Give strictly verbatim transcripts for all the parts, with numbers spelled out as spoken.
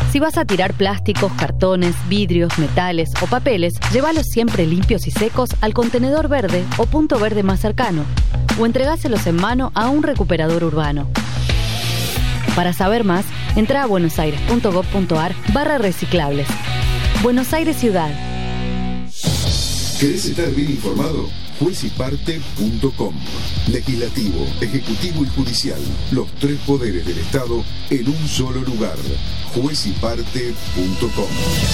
Si vas a tirar plásticos, cartones, vidrios, metales o papeles, llévalos siempre limpios y secos al contenedor verde o punto verde más cercano, o entregáselos en mano a un recuperador urbano. Para saber más, entra a buenosaires.gov.ar barra reciclables. Buenos Aires Ciudad. ¿Querés estar bien informado? juez y parte punto com. Legislativo, Ejecutivo y Judicial. Los tres poderes del Estado en un solo lugar. juez y parte punto com.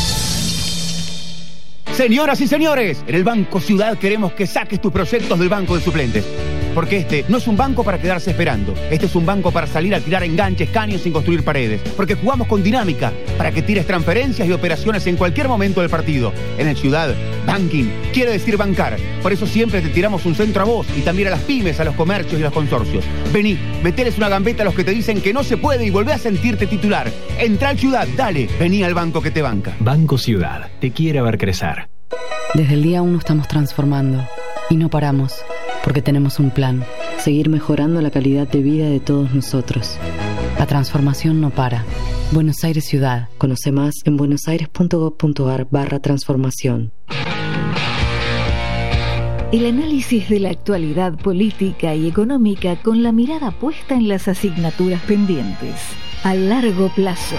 Señoras y señores, en el Banco Ciudad queremos que saques tus proyectos del banco de suplentes. Porque este no es un banco para quedarse esperando. Este es un banco para salir a tirar enganches, caños sin construir paredes. Porque jugamos con dinámica para que tires transferencias y operaciones en cualquier momento del partido. En el Ciudad, banking quiere decir bancar. Por eso siempre te tiramos un centro a vos y también a las pymes, a los comercios y a los consorcios. Vení, meteles una gambeta a los que te dicen que no se puede y volvé a sentirte titular. Entra al Ciudad, dale, vení al banco que te banca. Banco Ciudad, te quiere ver crecer. Desde el día uno estamos transformando y no paramos. Porque tenemos un plan, seguir mejorando la calidad de vida de todos nosotros. La transformación no para. Buenos Aires Ciudad. Conoce más en buenosaires.gov.ar barra transformación. El análisis de la actualidad política y económica con la mirada puesta en las asignaturas pendientes. A largo plazo.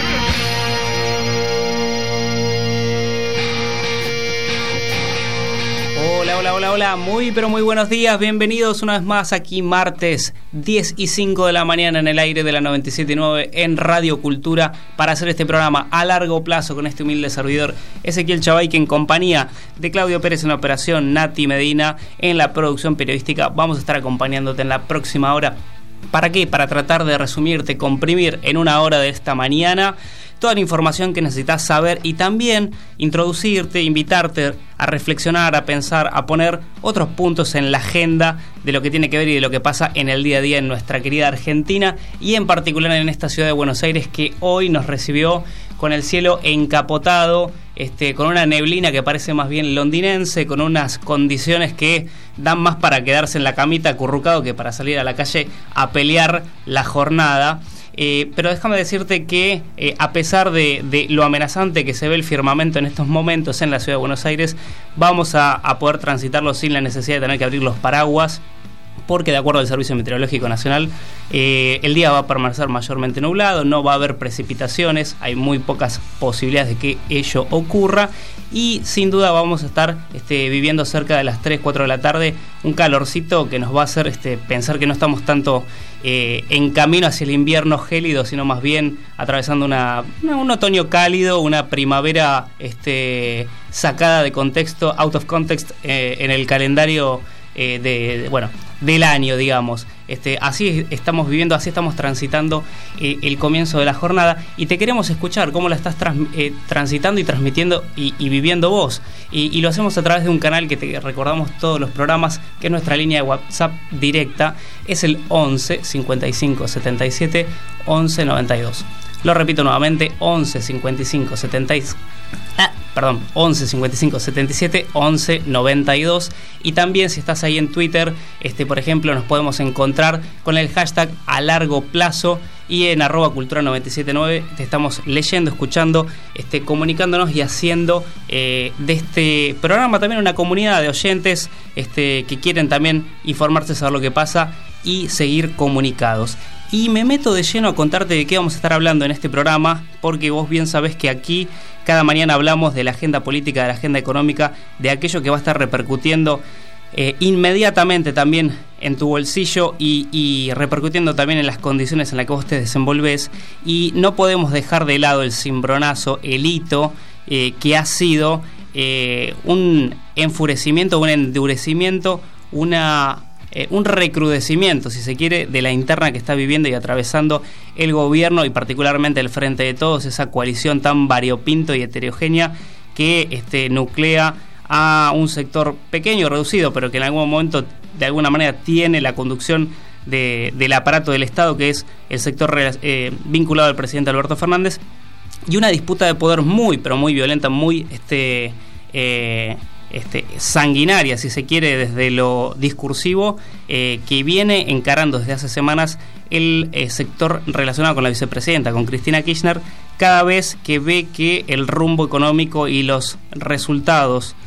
Hola, hola, hola, hola, muy pero muy buenos días, bienvenidos una vez más aquí martes diez y cinco de la mañana en el aire de la noventa y siete punto nueve en Radio Cultura para hacer este programa a largo plazo con este humilde servidor Ezequiel Chavay, que en compañía de Claudio Pérez en la operación, Nati Medina en la producción periodística vamos a estar acompañándote en la próxima hora. ¿Para qué? Para tratar de resumirte, comprimir en una hora de esta mañana toda la información que necesitas saber y también introducirte, invitarte a reflexionar, a pensar, a poner otros puntos en la agenda de lo que tiene que ver y de lo que pasa en el día a día en nuestra querida Argentina y en particular en esta ciudad de Buenos Aires que hoy nos recibió con el cielo encapotado, este, con una neblina que parece más bien londinense, con unas condiciones que dan más para quedarse en la camita acurrucado que para salir a la calle a pelear la jornada. Eh, pero déjame decirte que eh, a pesar de, de lo amenazante que se ve el firmamento en estos momentos en la ciudad de Buenos Aires, vamos a, a poder transitarlo sin la necesidad de tener que abrir los paraguas, porque de acuerdo al Servicio Meteorológico Nacional, eh, el día va a permanecer mayormente nublado, no va a haber precipitaciones, hay muy pocas posibilidades de que ello ocurra y sin duda vamos a estar este, viviendo cerca de las tres, cuatro de la tarde un calorcito que nos va a hacer este, pensar que no estamos tanto eh, en camino hacia el invierno gélido, sino más bien atravesando una, una, un otoño cálido, una primavera este, sacada de contexto, out of context eh, en el calendario eh, de, de, bueno, del año, digamos. Este, así estamos viviendo, así estamos transitando eh, el comienzo de la jornada y te queremos escuchar cómo la estás trans, eh, transitando y transmitiendo y, y viviendo vos y, y lo hacemos a través de un canal que te recordamos todos los programas, que es nuestra línea de WhatsApp directa, es el once cincuenta y cinco setenta y siete once noventa y dos. Lo repito nuevamente, once cincuenta y cinco setenta y siete Ah, perdón, once cincuenta y cinco setenta y siete once noventa y dos. Y también si estás ahí en Twitter, este, por ejemplo, nos podemos encontrar con el hashtag a largo plazo y en arroba cultura noventa y siete nueve te estamos leyendo, escuchando, este, comunicándonos y haciendo eh, de este programa también una comunidad de oyentes este, que quieren también informarse, saber lo que pasa y seguir comunicados. Y me meto de lleno a contarte de qué vamos a estar hablando en este programa, porque vos bien sabés que aquí cada mañana hablamos de la agenda política, de la agenda económica, de aquello que va a estar repercutiendo eh, inmediatamente también en tu bolsillo y, y repercutiendo también en las condiciones en las que vos te desenvolvés. Y no podemos dejar de lado el cimbronazo, el hito eh, que ha sido eh, un enfurecimiento, un endurecimiento, una... Eh, un recrudecimiento, si se quiere, de la interna que está viviendo y atravesando el gobierno y particularmente el Frente de Todos, esa coalición tan variopinto y heterogénea que este, nuclea a un sector pequeño, reducido, pero que en algún momento de alguna manera tiene la conducción de, del aparato del Estado, que es el sector eh, vinculado al presidente Alberto Fernández, y una disputa de poder muy, pero muy violenta, muy... este eh, Este, sanguinaria, si se quiere, desde lo discursivo, eh, que viene encarando desde hace semanas el eh, sector relacionado con la vicepresidenta, con Cristina Kirchner, cada vez que ve que el rumbo económico y los resultados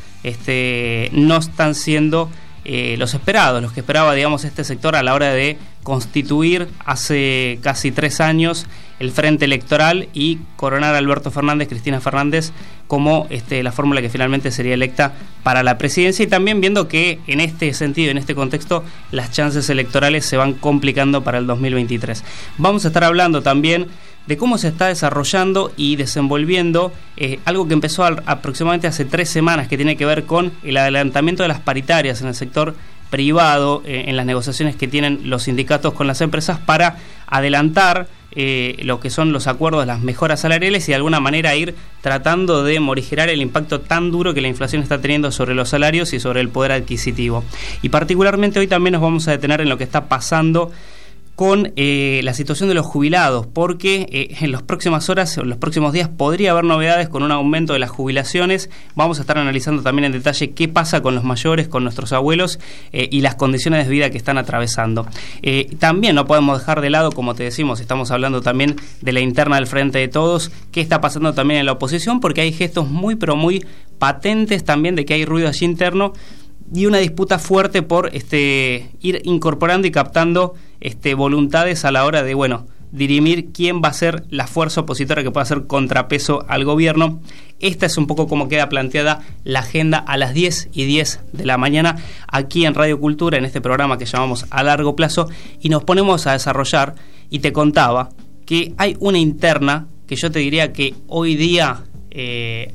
este, no están siendo eh, los esperados, los que esperaba, digamos, este sector a la hora de constituir hace casi tres años el frente electoral y coronar a Alberto Fernández, Cristina Fernández, como este, la fórmula que finalmente sería electa para la presidencia, y también viendo que en este sentido, en este contexto, las chances electorales se van complicando para el dos mil veintitrés. Vamos a estar hablando también de cómo se está desarrollando y desenvolviendo eh, algo que empezó al, aproximadamente hace tres semanas, que tiene que ver con el adelantamiento de las paritarias en el sector privado, eh, en las negociaciones que tienen los sindicatos con las empresas para adelantar eh, lo que son los acuerdos, las mejoras salariales, y de alguna manera ir tratando de morigerar el impacto tan duro que la inflación está teniendo sobre los salarios y sobre el poder adquisitivo. Y particularmente hoy también nos vamos a detener en lo que está pasando con eh, la situación de los jubilados, porque eh, en las próximas horas o en los próximos días podría haber novedades con un aumento de las jubilaciones. Vamos a estar analizando también en detalle qué pasa con los mayores, con nuestros abuelos eh, y las condiciones de vida que están atravesando. Eh, también no podemos dejar de lado, como te decimos, estamos hablando también de la interna del Frente de Todos, qué está pasando también en la oposición, porque hay gestos muy pero muy patentes también de que hay ruido allí interno y una disputa fuerte por este ir incorporando y captando este voluntades a la hora de, bueno, dirimir quién va a ser la fuerza opositora que pueda hacer contrapeso al gobierno. Esta es un poco como queda planteada la agenda a las diez y diez de la mañana aquí en Radio Cultura, en este programa que llamamos A Largo Plazo, y nos ponemos a desarrollar, y te contaba que hay una interna que yo te diría que hoy día eh,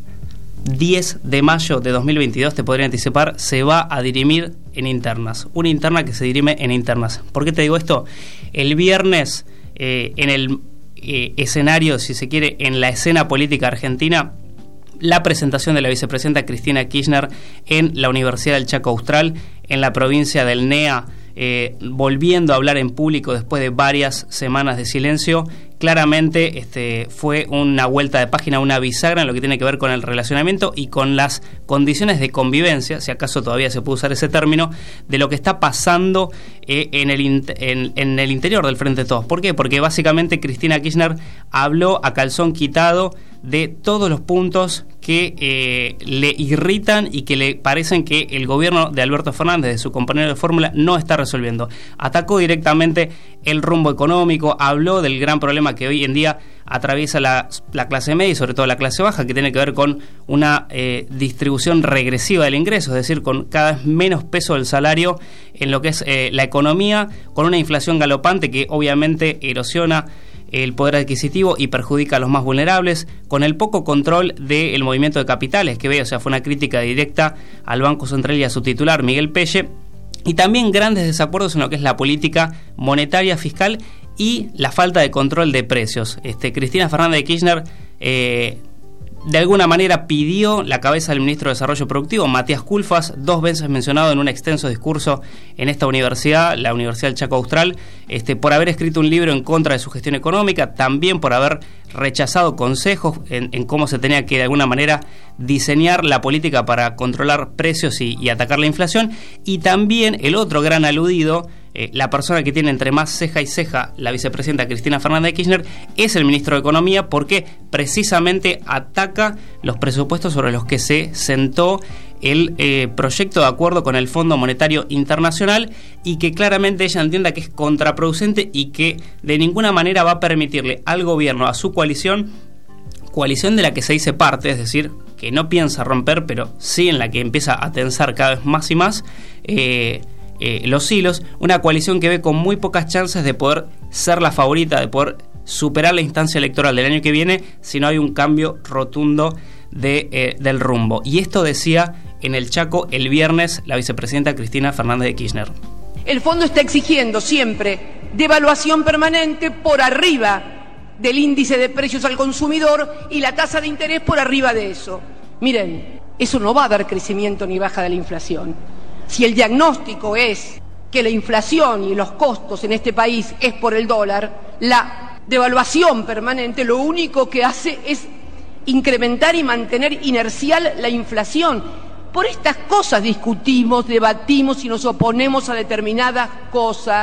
diez de mayo de dos mil veintidós, te podría anticipar, se va a dirimir en internas. Una interna que se dirime en internas. ¿Por qué te digo esto? El viernes, eh, en el eh, escenario, si se quiere, en la escena política argentina, la presentación de la vicepresidenta Cristina Kirchner en la Universidad del Chaco Austral, en la provincia del N E A, eh, volviendo a hablar en público después de varias semanas de silencio. Claramente este, fue una vuelta de página, una bisagra en lo que tiene que ver con el relacionamiento y con las condiciones de convivencia, si acaso todavía se puede usar ese término, de lo que está pasando eh, en, el in- en, en el interior del Frente de Todos. ¿Por qué? Porque básicamente Cristina Kirchner habló a calzón quitado de todos los puntos que eh, le irritan y que le parecen que el gobierno de Alberto Fernández, de su compañero de fórmula, no está resolviendo. Atacó directamente el rumbo económico, habló del gran problema que hoy en día atraviesa la, la clase media y sobre todo la clase baja, que tiene que ver con una eh, distribución regresiva del ingreso, es decir, con cada vez menos peso del salario en lo que es eh, la economía, con una inflación galopante que obviamente erosiona el poder adquisitivo y perjudica a los más vulnerables, con el poco control del movimiento de capitales que ve, o sea, fue una crítica directa al Banco Central y a su titular, Miguel Pelle, y también grandes desacuerdos en lo que es la política monetaria, fiscal y la falta de control de precios. Este, Cristina Fernández de Kirchner eh, de alguna manera pidió la cabeza del ministro de Desarrollo Productivo, Matías Culfas, dos veces mencionado en un extenso discurso en esta universidad, la Universidad del Chaco Austral, este, por haber escrito un libro en contra de su gestión económica, también por haber rechazado consejos en, en cómo se tenía que de alguna manera diseñar la política para controlar precios y, y atacar la inflación, y también el otro gran aludido, Eh, la persona que tiene entre más ceja y ceja la vicepresidenta Cristina Fernández de Kirchner, es el ministro de Economía, porque precisamente ataca los presupuestos sobre los que se sentó el eh, proyecto de acuerdo con el Fondo Monetario Internacional, y que claramente ella entienda que es contraproducente y que de ninguna manera va a permitirle al gobierno, a su coalición, coalición de la que se dice parte, es decir, que no piensa romper, pero sí en la que empieza a tensar cada vez más y más, eh, Eh, los hilos, una coalición que ve con muy pocas chances de poder ser la favorita, de poder superar la instancia electoral del año que viene si no hay un cambio rotundo de, eh, del rumbo. Y esto decía en el Chaco el viernes la vicepresidenta Cristina Fernández de Kirchner. El fondo está exigiendo siempre devaluación permanente por arriba del índice de precios al consumidor y la tasa de interés por arriba de eso. Miren, eso no va a dar crecimiento ni baja de la inflación. Si el diagnóstico es que la inflación y los costos en este país es por el dólar, la devaluación permanente lo único que hace es incrementar y mantener inercial la inflación. Por estas cosas discutimos, debatimos y nos oponemos a determinadas cosas.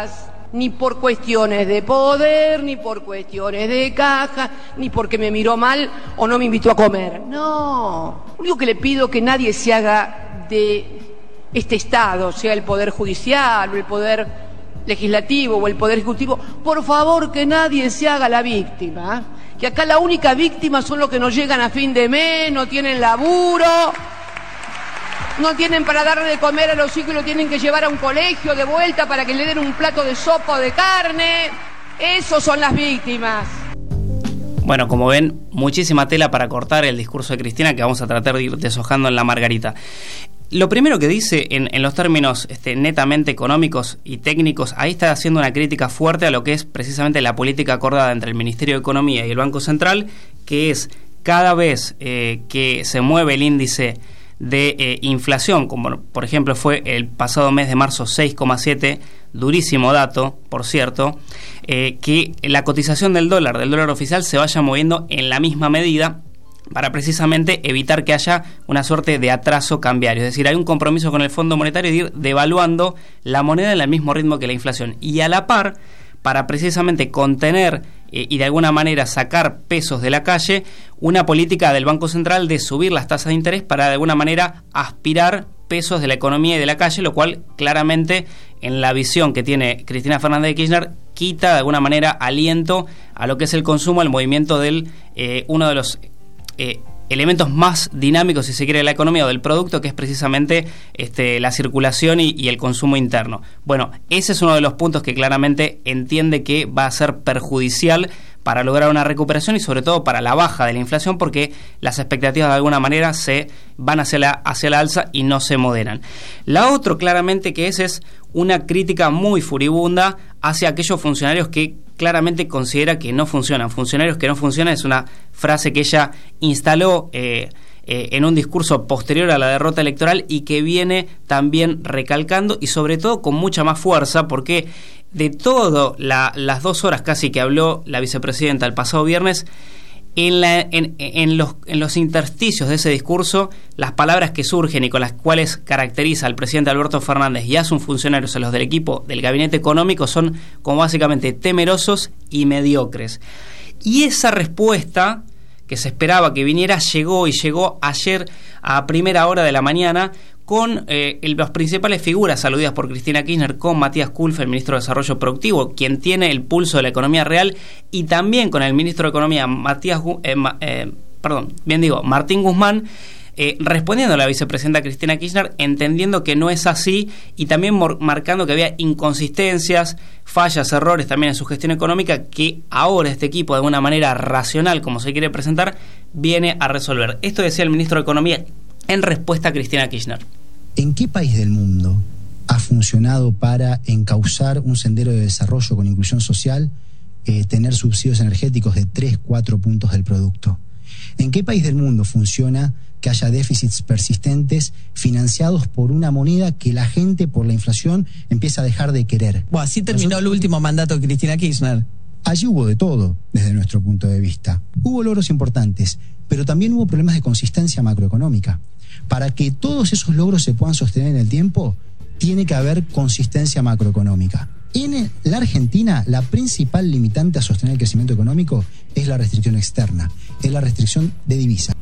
ni por cuestiones de poder, ni por cuestiones de caja, ni porque me miró mal o no me invitó a comer. No, lo único que le pido es que nadie se haga de este Estado, sea el Poder Judicial o el Poder Legislativo o el Poder Ejecutivo, por favor que nadie se haga la víctima, ¿eh? Que acá la única víctima son los que no llegan a fin de mes, no tienen laburo, no tienen para darle de comer a los hijos y lo tienen que llevar a un colegio de vuelta para que le den un plato de sopa o de carne. Esos son las víctimas. Bueno, como ven, muchísima tela para cortar el discurso de Cristina, que vamos a tratar de ir deshojando en la margarita. Lo primero que dice en, en los términos este, netamente económicos y técnicos, ahí está haciendo una crítica fuerte a lo que es precisamente la política acordada entre el Ministerio de Economía y el Banco Central, que es cada vez eh, que se mueve el índice de eh, inflación, como por ejemplo fue el pasado mes de marzo seis coma siete, durísimo dato, por cierto, eh, que la cotización del dólar, del dólar oficial, se vaya moviendo en la misma medida, para precisamente evitar que haya una suerte de atraso cambiario. Es decir, hay un compromiso con el Fondo Monetario de ir devaluando la moneda en el mismo ritmo que la inflación. Y a la par, para precisamente contener eh, y de alguna manera sacar pesos de la calle, una política del Banco Central de subir las tasas de interés para de alguna manera aspirar pesos de la economía y de la calle, lo cual claramente en la visión que tiene Cristina Fernández de Kirchner quita de alguna manera aliento a lo que es el consumo, al movimiento del eh, uno de los Eh, elementos más dinámicos, si se quiere, de la economía o del producto, que es precisamente este, la circulación y, y el consumo interno. Bueno, ese es uno de los puntos que claramente entiende que va a ser perjudicial para lograr una recuperación y sobre todo para la baja de la inflación, porque las expectativas de alguna manera se van hacia la, hacia la alza y no se moderan. La otra claramente que es es una crítica muy furibunda hacia aquellos funcionarios que claramente considera que no funcionan. Funcionarios que no funcionan es una frase que ella instaló eh, eh, en un discurso posterior a la derrota electoral y que viene también recalcando y sobre todo con mucha más fuerza, porque de todas la, las dos horas casi que habló la vicepresidenta el pasado viernes, en, la, en, en, los, en los intersticios de ese discurso, las palabras que surgen y con las cuales caracteriza al presidente Alberto Fernández y a sus funcionarios, a los del equipo del gabinete económico, son como básicamente temerosos y mediocres. Y esa respuesta que se esperaba que viniera llegó y llegó ayer a primera hora de la mañana con eh, el, las principales figuras aludidas por Cristina Kirchner, con Matías Kulfel, el ministro de Desarrollo Productivo, quien tiene el pulso de la economía real, y también con el ministro de Economía, Matías, eh, eh, perdón, bien digo, Martín Guzmán, eh, respondiendo a la vicepresidenta Cristina Kirchner, entendiendo que no es así y también marcando que había inconsistencias, fallas, errores también en su gestión económica, que ahora este equipo, de alguna manera racional, como se quiere presentar, viene a resolver. Esto decía el ministro de Economía en respuesta a Cristina Kirchner. ¿En qué país del mundo ha funcionado para encauzar un sendero de desarrollo con inclusión social, eh, tener subsidios energéticos de tres, cuatro puntos del producto? ¿En qué país del mundo funciona que haya déficits persistentes financiados por una moneda que la gente, por la inflación, empieza a dejar de querer? Bueno, así terminó Nosotros, el último mandato de Cristina Kirchner. Allí hubo de todo, desde nuestro punto de vista. Hubo logros importantes, pero también hubo problemas de consistencia macroeconómica. Para que todos esos logros se puedan sostener en el tiempo, tiene que haber consistencia macroeconómica. En la Argentina, la principal limitante a sostener el crecimiento económico es la restricción externa, es la restricción de divisa.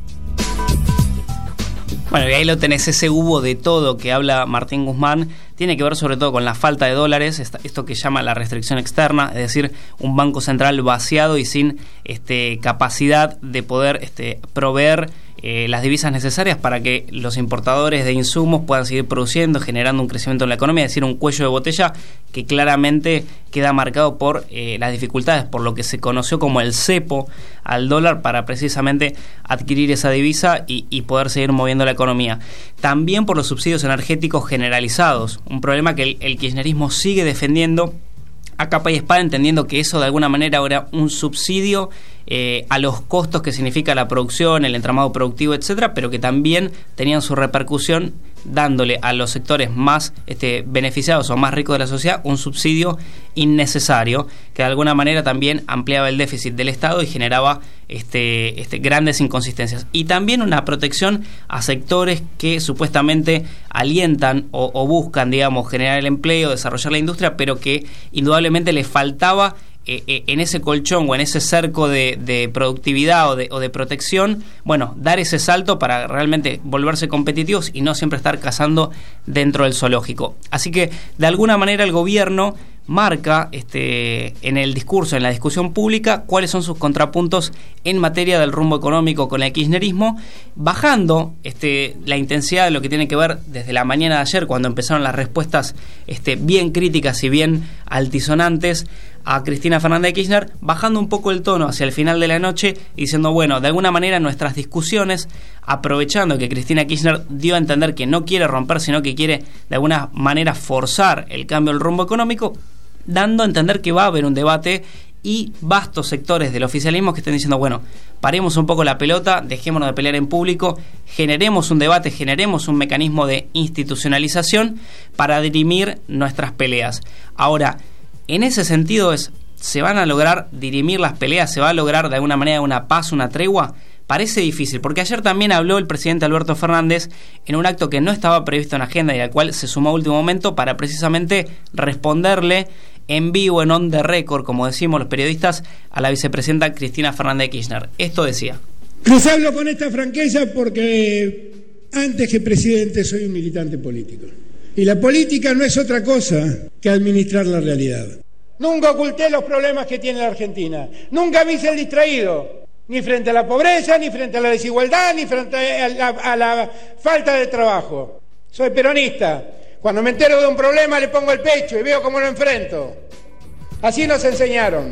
Bueno, y ahí lo tenés, ese hubo de todo que habla Martín Guzmán, tiene que ver sobre todo con la falta de dólares, esto que llama la restricción externa, es decir, un banco central vaciado y sin este, capacidad de poder este, proveer eh, las divisas necesarias para que los importadores de insumos puedan seguir produciendo, generando un crecimiento en la economía, es decir, un cuello de botella que claramente queda marcado por eh, las dificultades, por lo que se conoció como el cepo al dólar para precisamente adquirir esa divisa y, y poder seguir moviendo la economía. También por los subsidios energéticos generalizados, un problema que el, el kirchnerismo sigue defendiendo a capa y espada, entendiendo que eso de alguna manera era un subsidio eh, a los costos que significa la producción, el entramado productivo, etcétera, pero que también tenían su repercusión dándole a los sectores más este, beneficiados o más ricos de la sociedad un subsidio innecesario que de alguna manera también ampliaba el déficit del Estado y generaba este, este, grandes inconsistencias. Y también una protección a sectores que supuestamente alientan o, o buscan, digamos, generar el empleo, desarrollar la industria, pero que indudablemente les faltaba eh, en ese colchón o en ese cerco de, de productividad o de, o de protección, bueno, dar ese salto para realmente volverse competitivos y no siempre estar cazando dentro del zoológico. Así que, de alguna manera, el gobierno marca este, en el discurso, en la discusión pública, cuáles son sus contrapuntos en materia del rumbo económico con el kirchnerismo, bajando este, la intensidad de lo que tiene que ver desde la mañana de ayer, cuando empezaron las respuestas este, bien críticas y bien altisonantes a Cristina Fernández de Kirchner, bajando un poco el tono hacia el final de la noche y diciendo, bueno, de alguna manera nuestras discusiones, aprovechando que Cristina Kirchner dio a entender que no quiere romper, sino que quiere de alguna manera forzar el cambio del rumbo económico, dando a entender que va a haber un debate y vastos sectores del oficialismo que estén diciendo, bueno, paremos un poco la pelota, dejémonos de pelear en público, generemos un debate, generemos un mecanismo de institucionalización para dirimir nuestras peleas. Ahora, en ese sentido es, ¿se van a lograr dirimir las peleas? ¿Se va a lograr de alguna manera una paz, una tregua? Parece difícil, porque ayer también habló el presidente Alberto Fernández en un acto que no estaba previsto en agenda y al cual se sumó a último momento para precisamente responderle en vivo, en on the record, como decimos los periodistas, a la vicepresidenta Cristina Fernández de Kirchner. Esto decía. Les hablo con esta franqueza porque antes que presidente soy un militante político. Y la política no es otra cosa que administrar la realidad. Nunca oculté los problemas que tiene la Argentina. Nunca me hice el distraído. Ni frente a la pobreza, ni frente a la desigualdad, ni frente a la, a la falta de trabajo. Soy peronista. Cuando me entero de un problema le pongo el pecho y veo cómo lo enfrento. Así nos enseñaron.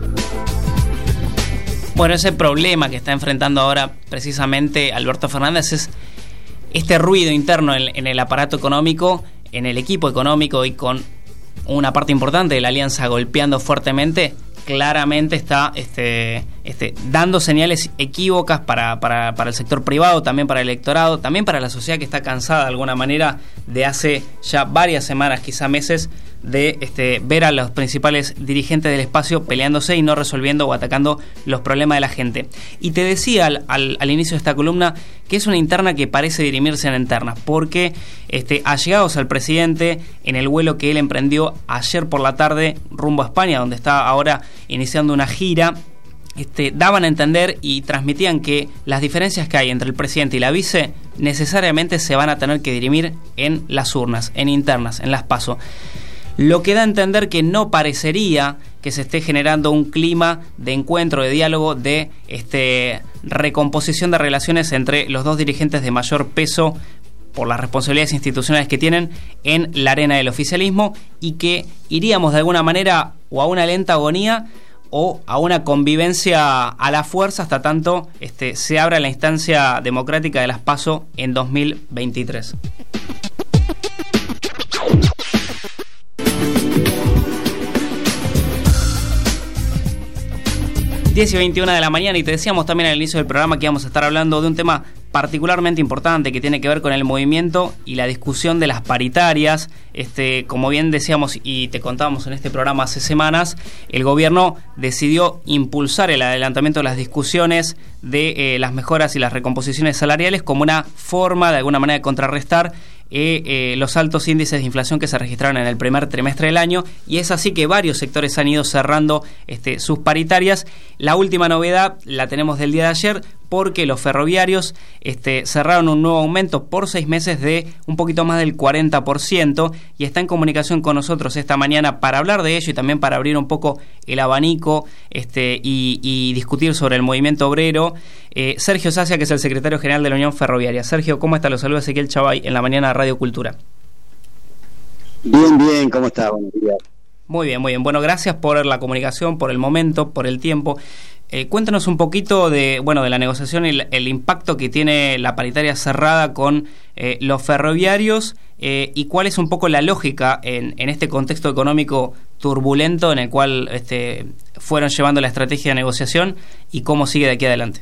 Bueno, ese problema que está enfrentando ahora precisamente Alberto Fernández es este ruido interno en, en el aparato económico, en el equipo económico y con una parte importante de la alianza golpeando fuertemente. Claramente está este, este, dando señales equívocas para, para, para el sector privado, también para el electorado, también para la sociedad que está cansada de alguna manera de hace ya varias semanas, quizá meses, de este, ver a los principales dirigentes del espacio peleándose y no resolviendo o atacando los problemas de la gente. Y te decía al, al, al inicio de esta columna que es una interna que parece dirimirse en internas, porque este, allegados al presidente en el vuelo que él emprendió ayer por la tarde rumbo a España, donde está ahora iniciando una gira, este, daban a entender y transmitían que las diferencias que hay entre el presidente y la vice necesariamente se van a tener que dirimir en las urnas, en internas, en las PASO. Lo que da a entender que no parecería que se esté generando un clima de encuentro, de diálogo, de este, recomposición de relaciones entre los dos dirigentes de mayor peso por las responsabilidades institucionales que tienen en la arena del oficialismo, y que iríamos de alguna manera o a una lenta agonía o a una convivencia a la fuerza hasta tanto este, se abra la instancia democrática de las PASO en dos mil veintitrés. diez y veintiuno de la mañana, y te decíamos también al inicio del programa que íbamos a estar hablando de un tema particularmente importante que tiene que ver con el movimiento y la discusión de las paritarias. Este, como bien decíamos y te contábamos en este programa hace semanas, el gobierno decidió impulsar el adelantamiento de las discusiones de eh, las mejoras y las recomposiciones salariales como una forma de alguna manera de contrarrestar Eh, eh, los altos índices de inflación que se registraron en el primer trimestre del año, y es así que varios sectores han ido cerrando este, sus paritarias. La última novedad la tenemos del día de ayer, porque los ferroviarios este, cerraron un nuevo aumento por seis meses de un poquito más del cuarenta por ciento, y está en comunicación con nosotros esta mañana para hablar de ello y también para abrir un poco el abanico este, y, y discutir sobre el movimiento obrero. Eh, Sergio Sacia, que es el secretario general de la Unión Ferroviaria. Sergio, ¿cómo está? Los saluda Ezequiel Chavay en la mañana de Radio Cultura. Bien, bien, ¿cómo está? Buenos días. Muy bien, muy bien. Bueno, gracias por la comunicación, por el momento, por el tiempo. Eh, cuéntanos un poquito de, bueno, de la negociación y el, el impacto que tiene la paritaria cerrada con eh, los ferroviarios eh, y cuál es un poco la lógica en, en este contexto económico turbulento en el cual este, fueron llevando la estrategia de negociación y cómo sigue de aquí adelante.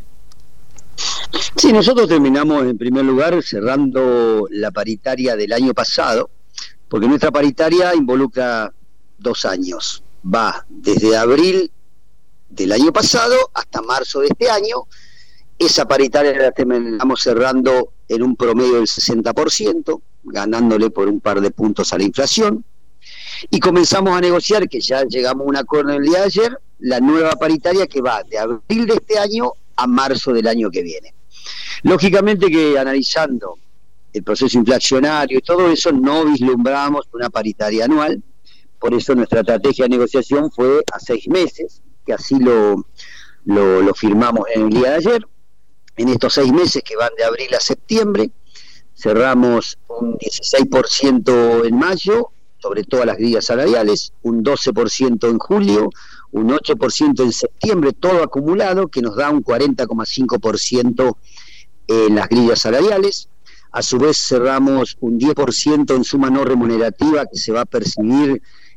Sí, nosotros terminamos en primer lugar cerrando la paritaria del año pasado, porque nuestra paritaria involucra dos años, va desde abril del año pasado hasta marzo de este año. Esa paritaria la terminamos cerrando en un promedio del sesenta por ciento, ganándole por un par de puntos a la inflación, y comenzamos a negociar, que ya llegamos a un acuerdo el día de ayer, la nueva paritaria que va de abril de este año a marzo del año que viene. Lógicamente que analizando el proceso inflacionario y todo eso, no vislumbramos una paritaria anual, por eso nuestra estrategia de negociación fue a seis meses, que así lo, lo, lo firmamos en el día de ayer. En estos seis meses que van de abril a septiembre, cerramos un dieciséis por ciento en mayo, sobre todas las grillas salariales, un doce por ciento en julio, un ocho por ciento en septiembre, todo acumulado, que nos da un cuarenta coma cinco por ciento en las grillas salariales. A su vez cerramos un diez por ciento en suma no remunerativa que se va a percibir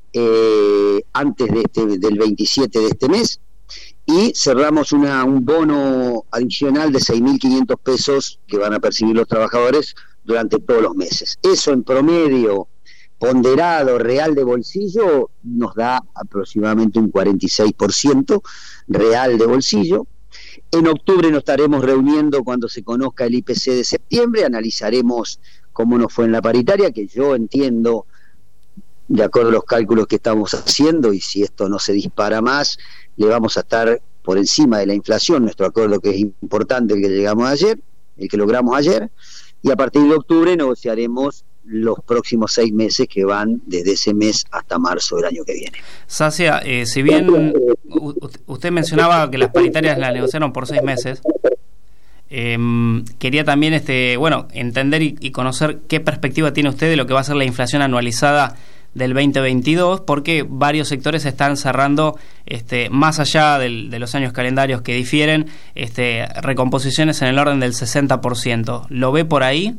eh, antes de este, del veintisiete de este mes, y cerramos una, un bono adicional de seis mil quinientos pesos que van a percibir los trabajadores durante todos los meses. Eso en promedio ponderado real de bolsillo nos da aproximadamente un cuarenta y seis por ciento real de bolsillo. En octubre nos estaremos reuniendo cuando se conozca el I P C de septiembre, analizaremos cómo nos fue en la paritaria, que yo entiendo, de acuerdo a los cálculos que estamos haciendo, y si esto no se dispara más, le vamos a estar por encima de la inflación, nuestro acuerdo que es importante, el que llegamos ayer, el que logramos ayer, y a partir de octubre negociaremos los próximos seis meses que van desde ese mes hasta marzo del año que viene. Sacia, eh, si bien usted mencionaba que las paritarias las negociaron por seis meses, eh, quería también este bueno entender y, y conocer qué perspectiva tiene usted de lo que va a ser la inflación anualizada del veinte veintidós, porque varios sectores están cerrando, este, más allá del, de los años calendarios que difieren, este, recomposiciones en el orden del sesenta por ciento. ¿Lo ve por ahí?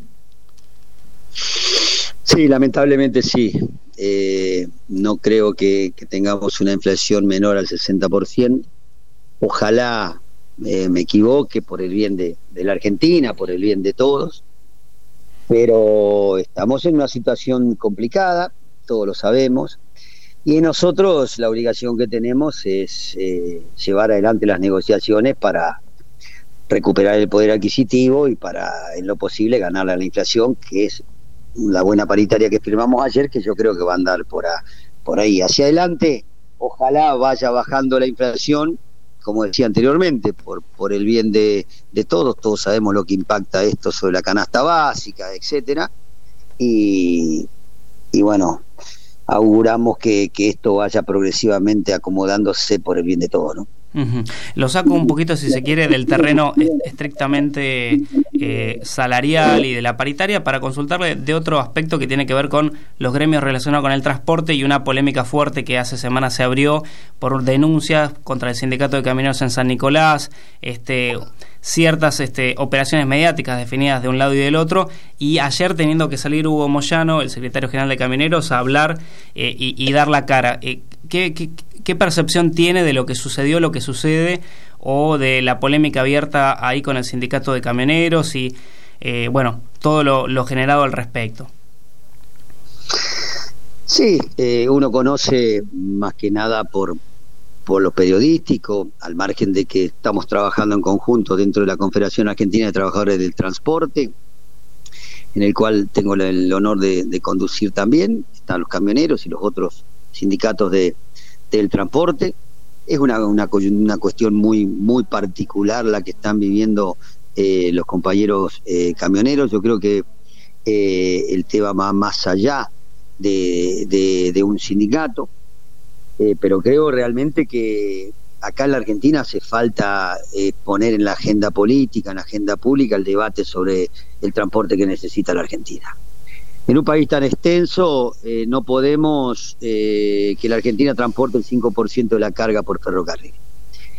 Sí, lamentablemente sí. Eh, no creo que, que tengamos una inflación menor al sesenta por ciento. Ojalá eh, me equivoque por el bien de, de la Argentina, por el bien de todos, pero estamos en una situación complicada, todos lo sabemos, y nosotros la obligación que tenemos es eh, llevar adelante las negociaciones para recuperar el poder adquisitivo y para, en lo posible, ganar a la inflación, que es la buena paritaria que firmamos ayer, que yo creo que va a andar por, a, por ahí. Hacia adelante, ojalá vaya bajando la inflación, como decía anteriormente, por, por el bien de, de todos. Todos sabemos lo que impacta esto sobre la canasta básica, etcétera, y, y bueno, auguramos que, que esto vaya progresivamente acomodándose por el bien de todos, ¿no? Uh-huh. Lo saco un poquito, si se quiere, del terreno estrictamente eh, salarial y de la paritaria para consultarle de otro aspecto que tiene que ver con los gremios relacionados con el transporte y una polémica fuerte que hace semanas se abrió por denuncias contra el sindicato de camioneros en San Nicolás, este, ciertas este, operaciones mediáticas definidas de un lado y del otro, y ayer teniendo que salir Hugo Moyano, el secretario general de Camioneros, a hablar eh, y, y dar la cara. Eh, ¿qué, qué, ¿Qué percepción tiene de lo que sucedió, lo que sucede, o de la polémica abierta ahí con el sindicato de camioneros y, eh, bueno, todo lo, lo generado al respecto? Sí, eh, uno conoce más que nada por, por lo periodístico, al margen de que estamos trabajando en conjunto dentro de la Confederación Argentina de Trabajadores del Transporte, en el cual tengo el honor de, de conducir también. Están los camioneros y los otros sindicatos de del transporte. Es una, una, una cuestión muy muy particular la que están viviendo eh, los compañeros eh, camioneros. Yo creo que eh, el tema va más allá de, de, de un sindicato, eh, pero creo realmente que acá en la Argentina hace falta eh, poner en la agenda política, en la agenda pública, el debate sobre el transporte que necesita la Argentina. En un país tan extenso eh, no podemos eh, que la Argentina transporte el cinco por ciento de la carga por ferrocarril.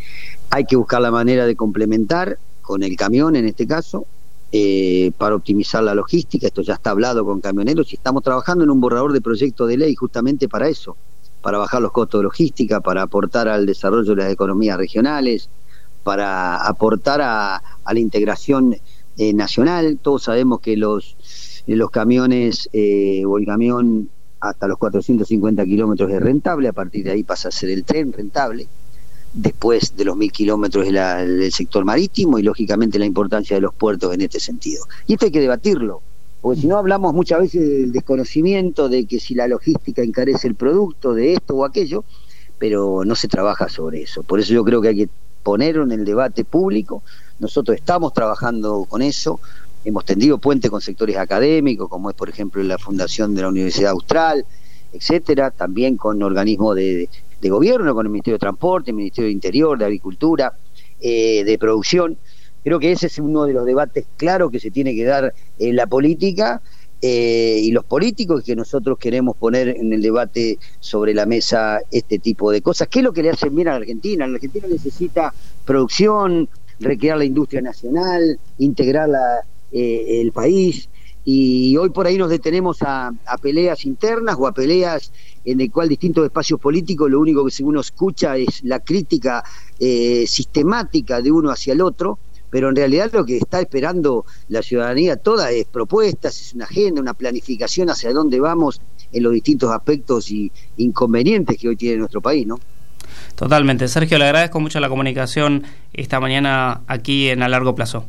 hay que buscar la manera de complementar con el camión en este caso, eh, para optimizar la logística. Esto ya está hablado con camioneros y estamos trabajando en un borrador de proyecto de ley justamente para eso, para bajar los costos de logística, para aportar al desarrollo de las economías regionales, para aportar a, a la integración eh, nacional. Todos sabemos que los, los camiones eh, o el camión hasta los cuatrocientos cincuenta kilómetros es rentable, a partir de ahí pasa a ser el tren rentable, después de los mil kilómetros es la, el sector marítimo y lógicamente la importancia de los puertos en este sentido. Y esto hay que debatirlo, porque si no hablamos muchas veces del desconocimiento de que si la logística encarece el producto, de esto o aquello, pero no se trabaja sobre eso. Por eso yo creo que hay que ponerlo en el debate público. Nosotros estamos trabajando con eso, hemos tendido puente con sectores académicos, como es por ejemplo la Fundación de la Universidad Austral, etcétera, también con organismos de, de gobierno, con el Ministerio de Transporte, el Ministerio de Interior, de Agricultura, eh, de Producción. Creo que ese es uno de los debates claros que se tiene que dar en la política eh, y los políticos, que nosotros queremos poner en el debate sobre la mesa este tipo de cosas. ¿Qué es lo que le hacen bien a la Argentina? La Argentina necesita producción, recrear la industria nacional, integrar la, eh, el país, y hoy por ahí nos detenemos a, a peleas internas o a peleas en el cual distintos espacios políticos lo único que uno escucha es la crítica eh, sistemática de uno hacia el otro, pero en realidad lo que está esperando la ciudadanía toda es propuestas, es una agenda, una planificación hacia dónde vamos en los distintos aspectos y inconvenientes que hoy tiene nuestro país, ¿no? Totalmente. Sergio, le agradezco mucho la comunicación esta mañana aquí en A Largo Plazo.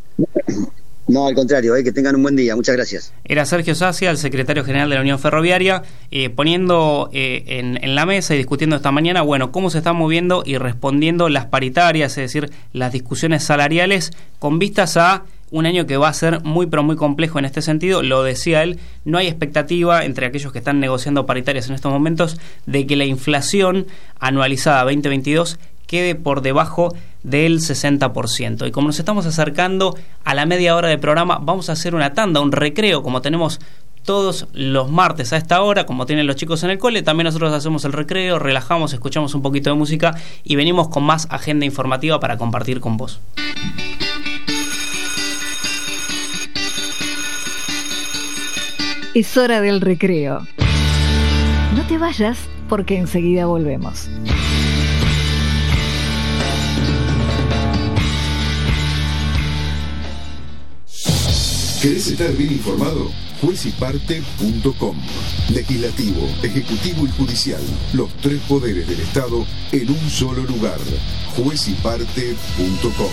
No, al contrario, eh, que tengan un buen día. Muchas gracias. Era Sergio Sacia, el secretario general de la Unión Ferroviaria, eh, poniendo eh, en, en la mesa y discutiendo esta mañana, bueno, cómo se están moviendo y respondiendo las paritarias, es decir, las discusiones salariales con vistas a un año que va a ser muy pero muy complejo en este sentido. Lo decía él, no hay expectativa entre aquellos que están negociando paritarias en estos momentos de que la inflación anualizada veinte veintidós quede por debajo del sesenta por ciento. Y como nos estamos acercando a la media hora de programa, vamos a hacer una tanda, un recreo, como tenemos todos los martes a esta hora, como tienen los chicos en el cole. También nosotros hacemos el recreo, relajamos, escuchamos un poquito de música y venimos con más agenda informativa para compartir con vos. Es hora del recreo. No te vayas porque enseguida volvemos. ¿Querés estar bien informado? juez y parte punto com. Legislativo, Ejecutivo y Judicial. Los tres poderes del Estado en un solo lugar. juez y parte punto com.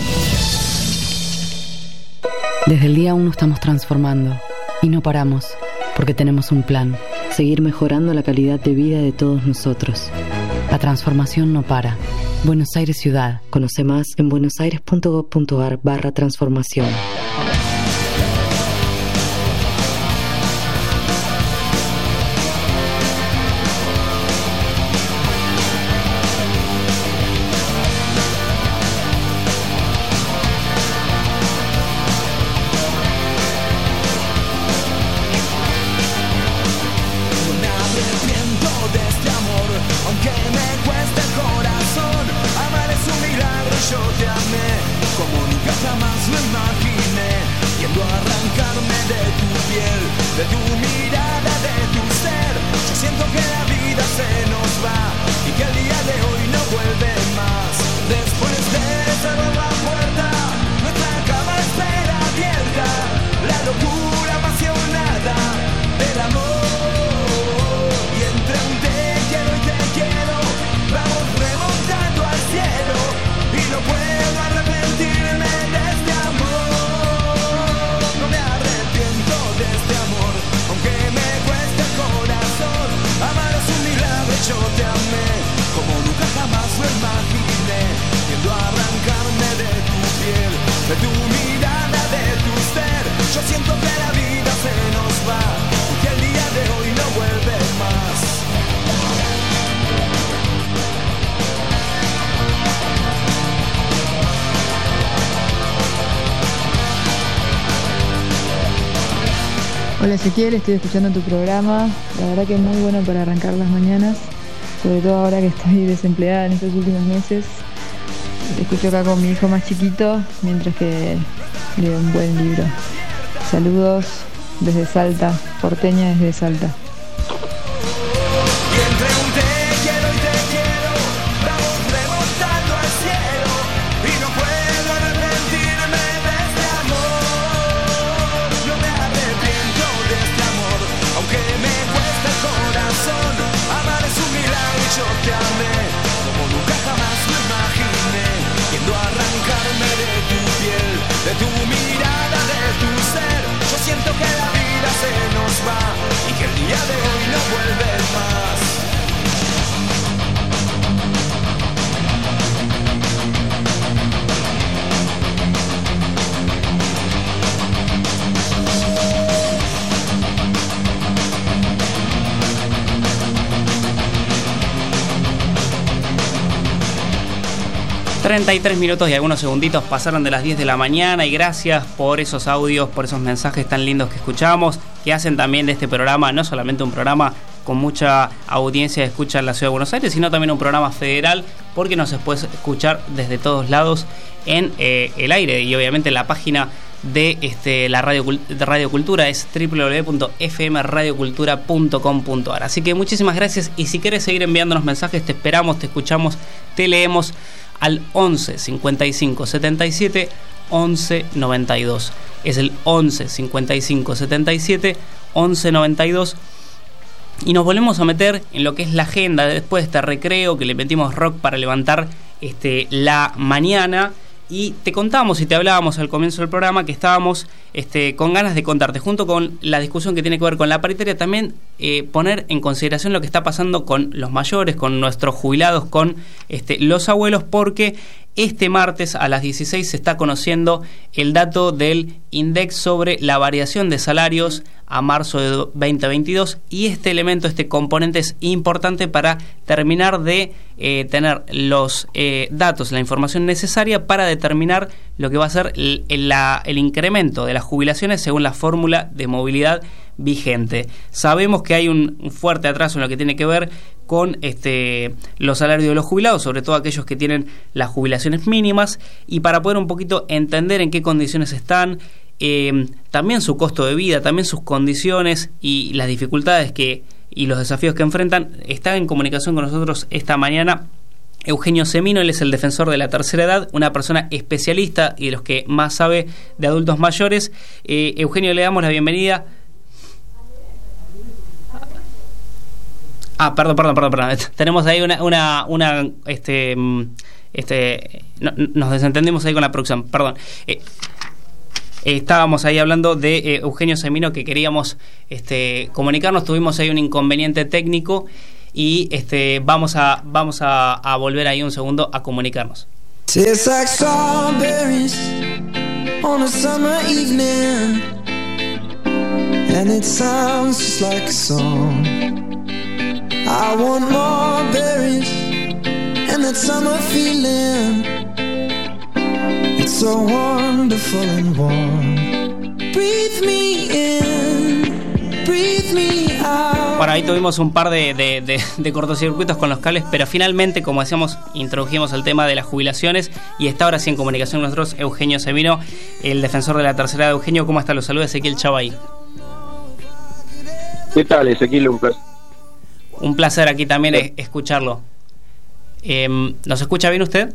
Desde el día uno estamos transformando y no paramos porque tenemos un plan. Seguir mejorando la calidad de vida de todos nosotros. La transformación no para. Buenos Aires Ciudad. Conoce más en buenosaires punto gov punto ar barra transformación. Hola Ezequiel, estoy escuchando tu programa, la verdad que es muy bueno para arrancar las mañanas, sobre todo ahora que estoy desempleada en estos últimos meses. Te escucho acá con mi hijo más chiquito mientras que leo un buen libro. Saludos desde Salta, porteña desde Salta. De tu mirada, de tu ser, yo siento que la vida se nos va y que el día de hoy no vuelve más. treinta y tres minutos y algunos segunditos pasaron de las diez de la mañana y gracias por esos audios, por esos mensajes tan lindos que escuchamos, que hacen también de este programa no solamente un programa con mucha audiencia de escucha en la Ciudad de Buenos Aires, sino también un programa federal, porque nos puedes escuchar desde todos lados en eh, el aire y obviamente la página de este, la Radio, de Radio Cultura es doble u doble u doble u punto f m radio cultura punto com punto a r. Así que muchísimas gracias y si quieres seguir enviándonos mensajes, te esperamos, te escuchamos, te leemos al once cincuenta y cinco setenta y siete once noventa y dos. Es el once cincuenta y cinco setenta y siete once noventa y dos. Y nos volvemos a meter en lo que es la agenda después de este recreo que le metimos rock para levantar este, la mañana. Y te contábamos y te hablábamos al comienzo del programa que estábamos este, con ganas de contarte, junto con la discusión que tiene que ver con la paritaria, también eh, poner en consideración lo que está pasando con los mayores, con nuestros jubilados, con este, los abuelos, porque este martes a las dieciséis se está conociendo el dato del INDEC sobre la variación de salarios a marzo de veinte veintidós y este elemento, este componente es importante para terminar de eh, tener los eh, datos, la información necesaria para determinar lo que va a ser el, el, la, el incremento de las jubilaciones según la fórmula de movilidad vigente. Sabemos que hay un, un fuerte atraso en lo que tiene que ver con este, los salarios de los jubilados, sobre todo aquellos que tienen las jubilaciones mínimas, y para poder un poquito entender en qué condiciones están, eh, también su costo de vida, también sus condiciones y las dificultades que y los desafíos que enfrentan, está en comunicación con nosotros esta mañana Eugenio Semino. Él es el defensor de la tercera edad, una persona especialista y de los que más sabe de adultos mayores. Eh, Eugenio, le damos la bienvenida. Ah, perdón, perdón, perdón, perdón. Tenemos ahí una, una, una, este, este, no, nos desentendimos ahí con la producción, perdón. Eh, estábamos ahí hablando de eh, Eugenio Semino, que queríamos este, comunicarnos, tuvimos ahí un inconveniente técnico y este, vamos a, vamos a, a volver ahí un segundo a comunicarnos. Tastes like strawberries on a summer evening, and it sounds just like a song. I want more berries and that summer feeling. It's so wonderful and warm. Breathe me in, breathe me out. Bueno, ahí tuvimos un par de, de, de, de cortocircuitos con los cables, pero finalmente, como decíamos, introdujimos el tema de las jubilaciones y está ahora sí en comunicación con nosotros Eugenio Semino, el defensor de la tercera edad. Eugenio, ¿cómo está? Los saluda Ezequiel Chavay. ¿Qué tal, Ezequiel? Un placer. Un placer aquí también es, escucharlo. Eh, ¿Nos escucha bien usted?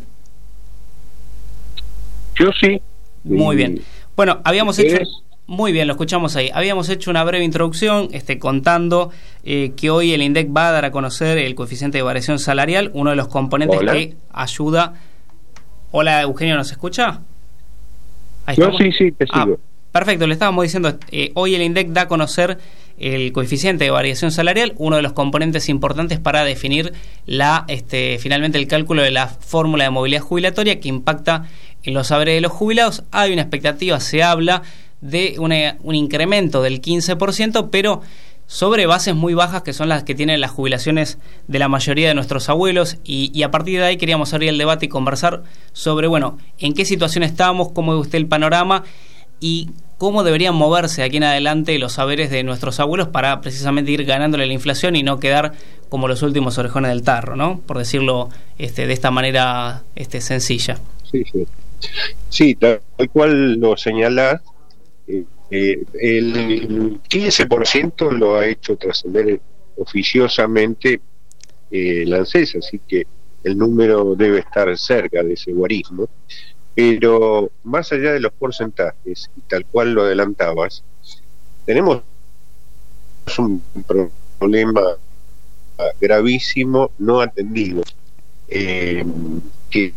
Yo sí. Muy bien. Bueno, habíamos hecho... Muy bien, lo escuchamos ahí. Habíamos hecho una breve introducción este, contando eh, que hoy el INDEC va a dar a conocer el coeficiente de variación salarial, uno de los componentes Hola. que ayuda... Hola, Eugenio, ¿nos escucha? Ahí Yo sí, sí, te sigo. Ah, perfecto, le estábamos diciendo, eh, hoy el INDEC da a conocer el coeficiente de variación salarial, uno de los componentes importantes para definir la este, finalmente el cálculo de la fórmula de movilidad jubilatoria que impacta en los saberes de los jubilados. Hay una expectativa, se habla de una, un incremento del quince por ciento, pero sobre bases muy bajas que son las que tienen las jubilaciones de la mayoría de nuestros abuelos y, y a partir de ahí queríamos abrir el debate y conversar sobre, bueno, en qué situación estamos, cómo ve usted el panorama y cómo deberían moverse aquí en adelante los saberes de nuestros abuelos para precisamente ir ganándole la inflación y no quedar como los últimos orejones del tarro, ¿no? Por decirlo este, de esta manera este, sencilla. Sí, sí. Sí, tal cual lo señalás, eh, eh, el quince por ciento lo ha hecho trascender oficiosamente eh, el ANSES, así que el número debe estar cerca de ese guarismo. Pero más allá de los porcentajes, y tal cual lo adelantabas, tenemos un problema gravísimo no atendido, eh, que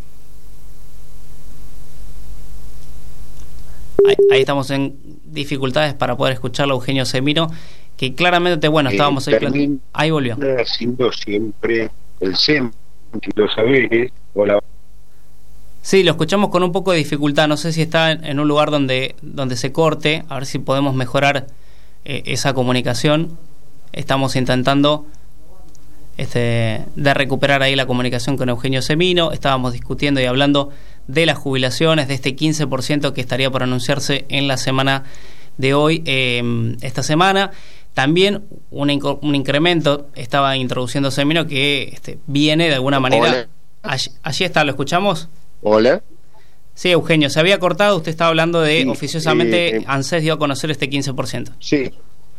ahí, ahí estamos en dificultades para poder escucharlo, Eugenio Semino, que claramente, bueno, estábamos eh, ahí, ahí volvió. Haciendo siempre el centro de los saberes o la... Sí, lo escuchamos con un poco de dificultad. No sé si está en un lugar donde donde se corte, a ver si podemos mejorar eh, esa comunicación. Estamos intentando este de recuperar ahí la comunicación con Eugenio Semino. Estábamos discutiendo y hablando de las jubilaciones, de este quince por ciento que estaría por anunciarse en la semana de hoy, eh, esta semana. También un, inc- un incremento, estaba introduciendo Semino, que este, viene de alguna manera... Allí, allí está, ¿lo escuchamos? Hola. Sí, Eugenio, se había cortado, usted estaba hablando de, sí, oficiosamente, eh, ANSES dio a conocer este quince por ciento. Sí.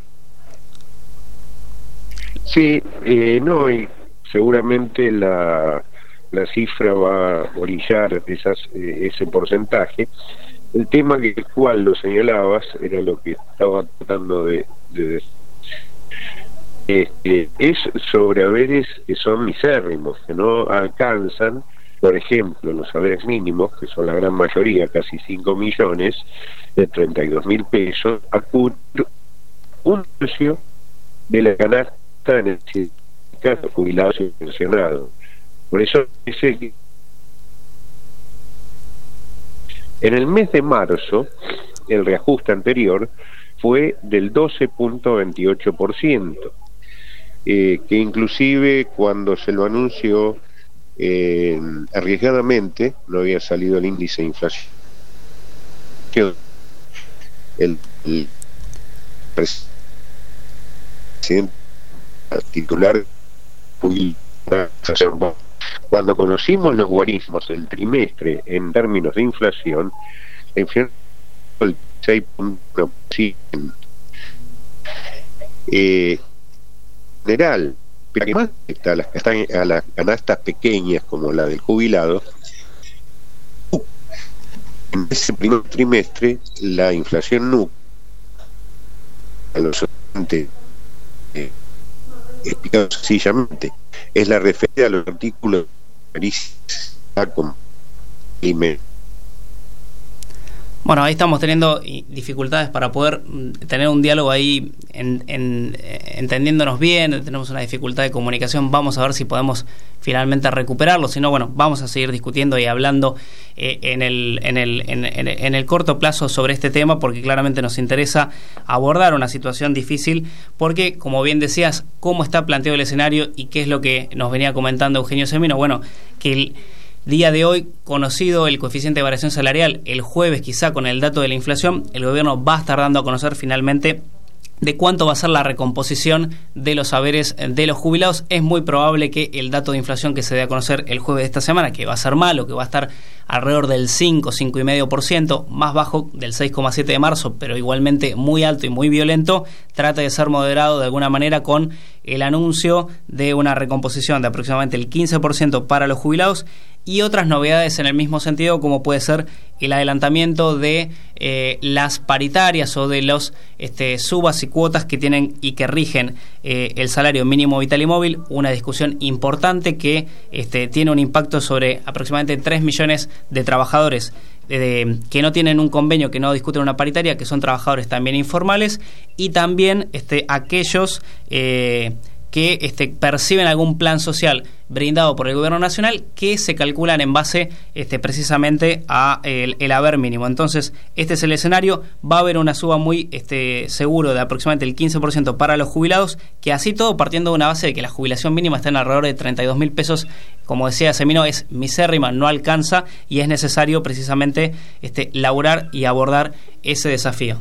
Sí, eh, no, y seguramente la, la cifra va a orillar esas, eh, ese porcentaje. El tema que el cual lo señalabas era lo que estaba tratando de, de decir. Este, es sobre haberes que son misérrimos, que no alcanzan, por ejemplo, los saberes mínimos, que son la gran mayoría, casi cinco millones, de treinta y dos mil pesos, a cubrir un tercio de la canasta en el sindicato jubilados y pensionados. Por eso dice que en el mes de marzo, el reajuste anterior fue del doce punto veintiocho por ciento, eh, que inclusive cuando se lo anunció eh, arriesgadamente, no había salido el índice de inflación, el, el presidente titular, cuando conocimos los guarismos del trimestre en términos de inflación, la inflación del seis punto cinco por ciento. Eh, general, pero que más está a las, a las canastas pequeñas como la del jubilado, en ese primer trimestre la inflación núclea, a los oyentes, eh, explicado sencillamente, es la referencia a los artículos de como alimentos. Bueno, ahí estamos teniendo dificultades para poder tener un diálogo ahí en, en, entendiéndonos bien. Tenemos una dificultad de comunicación. Vamos a ver si podemos finalmente recuperarlo. Si no, bueno, vamos a seguir discutiendo y hablando eh, en, el, en, el, en, en, en el corto plazo sobre este tema, porque claramente nos interesa abordar una situación difícil, porque, como bien decías, cómo está planteado el escenario y qué es lo que nos venía comentando Eugenio Semino. Bueno, que el día de hoy, conocido el coeficiente de variación salarial, el jueves quizá con el dato de la inflación, el gobierno va a estar dando a conocer finalmente de cuánto va a ser la recomposición de los saberes de los jubilados. Es muy probable que el dato de inflación que se dé a conocer el jueves de esta semana, que va a ser malo, que va a estar alrededor del cinco, cinco coma cinco por ciento, más bajo del seis coma siete de marzo, pero igualmente muy alto y muy violento, trate de ser moderado de alguna manera con el anuncio de una recomposición de aproximadamente el quince por ciento para los jubilados y otras novedades en el mismo sentido, como puede ser el adelantamiento de eh, las paritarias o de los este, subas y cuotas que tienen y que rigen eh, el salario mínimo vital y móvil, una discusión importante que este, tiene un impacto sobre aproximadamente tres millones de trabajadores de, de, que no tienen un convenio, que no discuten una paritaria, que son trabajadores también informales, y también este, aquellos eh, que este, perciben algún plan social brindado por el gobierno nacional, que se calculan en base este, precisamente a el, el haber mínimo. Entonces, este es el escenario. Va a haber una suba muy este, seguro de aproximadamente el quince por ciento para los jubilados, que así todo partiendo de una base de que la jubilación mínima está en alrededor de treinta y dos mil pesos, como decía Semino, es misérrima, no alcanza, y es necesario precisamente este, laburar y abordar ese desafío.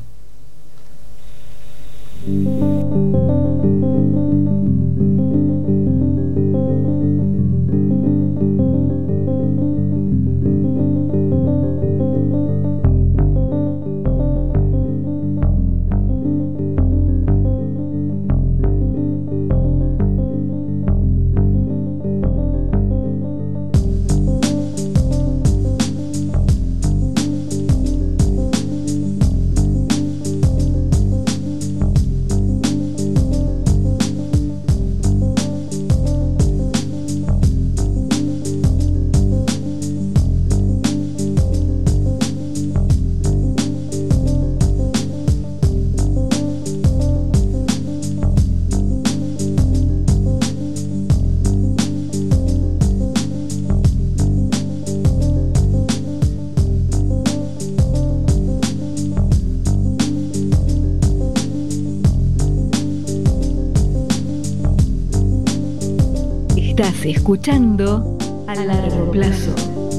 Estás escuchando A Largo Plazo.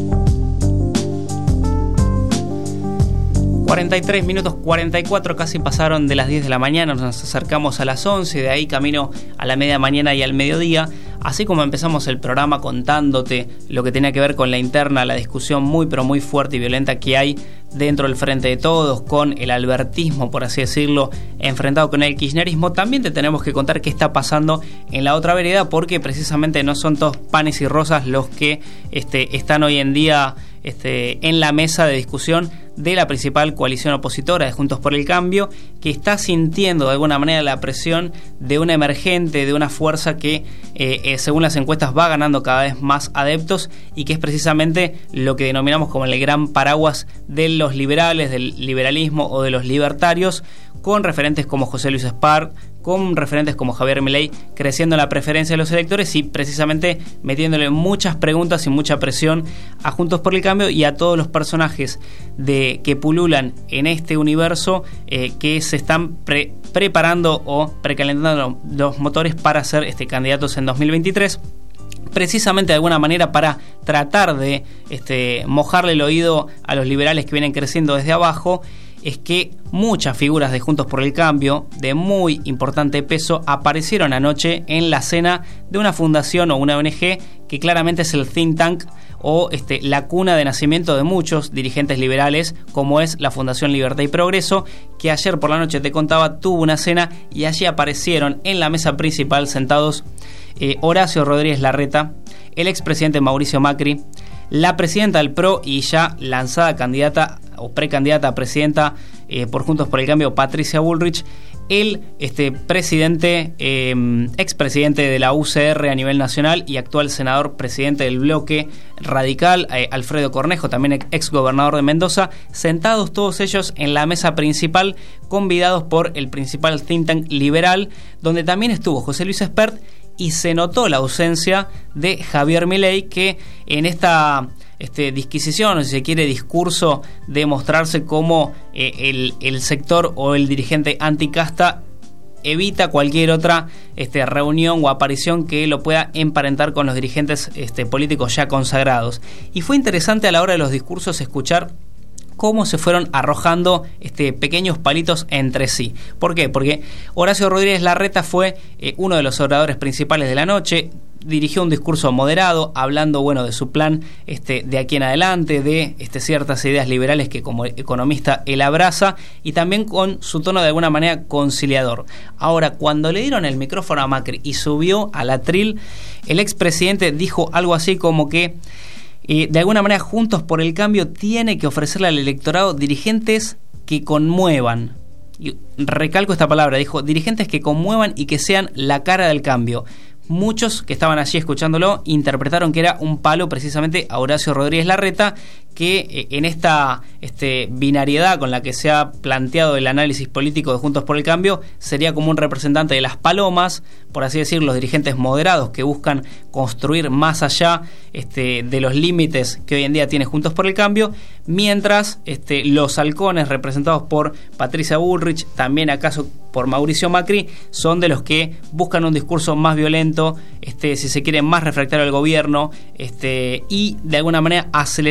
cuarenta y tres minutos cuarenta y cuatro, casi pasaron de las diez de la mañana, nos acercamos a las once, de ahí camino a la media mañana y al mediodía. Así como empezamos el programa contándote lo que tenía que ver con la interna, la discusión muy pero muy fuerte y violenta que hay dentro del Frente de Todos, con el albertismo, por así decirlo, enfrentado con el kirchnerismo, también te tenemos que contar qué está pasando en la otra vereda, porque precisamente no son todos panes y rosas los que este, están hoy en día este, en la mesa de discusión de la principal coalición opositora de Juntos por el Cambio, que está sintiendo de alguna manera la presión de una emergente, de una fuerza que eh, eh, según las encuestas va ganando cada vez más adeptos, y que es precisamente lo que denominamos como el gran paraguas de los liberales, del liberalismo o de los libertarios, con referentes como José Luis Espart, con referentes como Javier Milei creciendo en la preferencia de los electores y precisamente metiéndole muchas preguntas y mucha presión a Juntos por el Cambio y a todos los personajes de que pululan en este universo eh, que se están pre- preparando o precalentando los motores para ser este, candidatos en dos mil veintitrés. Precisamente de alguna manera para tratar de este, mojarle el oído a los liberales que vienen creciendo desde abajo. Es que muchas figuras de Juntos por el Cambio de muy importante peso aparecieron anoche en la cena de una fundación o una O N G que claramente es el think tank o este, la cuna de nacimiento de muchos dirigentes liberales, como es la Fundación Libertad y Progreso, que ayer por la noche, te contaba, tuvo una cena y allí aparecieron en la mesa principal sentados eh, Horacio Rodríguez Larreta, el expresidente Mauricio Macri, la presidenta del P R O y ya lanzada candidata o precandidata a presidenta eh, por Juntos por el Cambio, Patricia Bullrich, el este, presidente, eh, expresidente de la U C R a nivel nacional y actual senador presidente del bloque radical, eh, Alfredo Cornejo, también exgobernador de Mendoza, sentados todos ellos en la mesa principal, convidados por el principal think tank liberal, donde también estuvo José Luis Espart, y se notó la ausencia de Javier Milei, que en esta este, disquisición, o si se quiere, discurso de mostrarse como eh, el, el sector o el dirigente anticasta, evita cualquier otra este, reunión o aparición que lo pueda emparentar con los dirigentes este, políticos ya consagrados. Y fue interesante a la hora de los discursos escuchar cómo se fueron arrojando este, pequeños palitos entre sí. ¿Por qué? Porque Horacio Rodríguez Larreta fue eh, uno de los oradores principales de la noche, dirigió un discurso moderado, hablando bueno de su plan este, de aquí en adelante, de este, ciertas ideas liberales que como economista él abraza, y también con su tono de alguna manera conciliador. Ahora, cuando le dieron el micrófono a Macri y subió al atril, el expresidente dijo algo así como que Eh, de alguna manera Juntos por el Cambio tiene que ofrecerle al electorado dirigentes que conmuevan. Y recalco esta palabra, dijo, dirigentes que conmuevan y que sean la cara del cambio. Muchos que estaban allí escuchándolo interpretaron que era un palo precisamente a Horacio Rodríguez Larreta, que eh, en esta este, binariedad con la que se ha planteado el análisis político de Juntos por el Cambio, sería como un representante de las palomas, por así decir, los dirigentes moderados que buscan construir más allá este, de los límites que hoy en día tiene Juntos por el Cambio, mientras este, los halcones representados por Patricia Bullrich, también acaso por Mauricio Macri, son de los que buscan un discurso más violento, este, si se quiere, más refractario al gobierno, este, y de alguna manera acelerar y